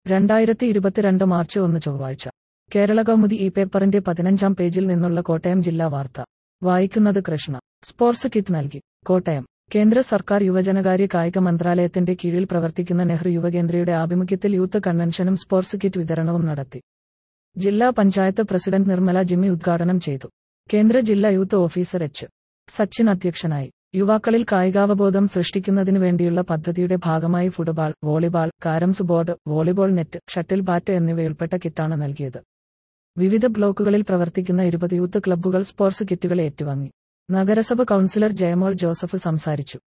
2022 March 1 ചൊവ്വാഴ്ച കേരളകൗമുദി ഈ പേപ്പറിന്റെ 15-ാം പേജിൽ നിന്നുള്ള കോട്ടയം ജില്ലാ വാർത്ത വായിക്കുന്നത് കൃഷ്ണ. സ്പോർട്സ് കിറ്റ് നൽകി. കോട്ടയം. കേന്ദ്ര സർക്കാർ യുവജനകാര്യ കായിക മന്ത്രാലയത്തിന്റെ കീഴിൽ പ്രവർത്തിക്കുന്ന നെഹ്റു യുവകേന്ദ്രയുടെ ആഭിമുഖ്യത്തിൽ യൂത്ത് കൺവെൻഷനും സ്പോർട്സ് കിറ്റ് വിതരണവും നടത്തി. ജില്ലാ പഞ്ചായത്ത് പ്രസിഡന്റ് നിർമ്മല ജിമ്മി ഉദ്ഘാടനം ചെയ്തു. കേന്ദ്ര ജില്ലാ യൂത്ത് ഓഫീസർ എച്ച്. സച്ചിൻ അധ്യക്ഷനായി. യുവാക്കളിൽ കായികാവബോധം സൃഷ്ടിക്കുന്നതിനു വേണ്ടിയുള്ള പദ്ധതിയുടെ ഭാഗമായി football, volleyball, carroms board, volleyball net, shuttle bat എന്നിവയുൾപ്പെട്ട കിറ്റാണ് നൽകിയത്. വിവിധ ബ്ലോക്കുകളിൽ പ്രവർത്തിക്കുന്ന 20 യൂത്ത് ക്ലബ്ബുകൾ സ്പോർട്സ് കിറ്റുകൾ ഏറ്റുവാങ്ങി. നഗരസഭ കൗൺസിലർ ജയമോൾ ജോസഫ് സംസാരിച്ചു.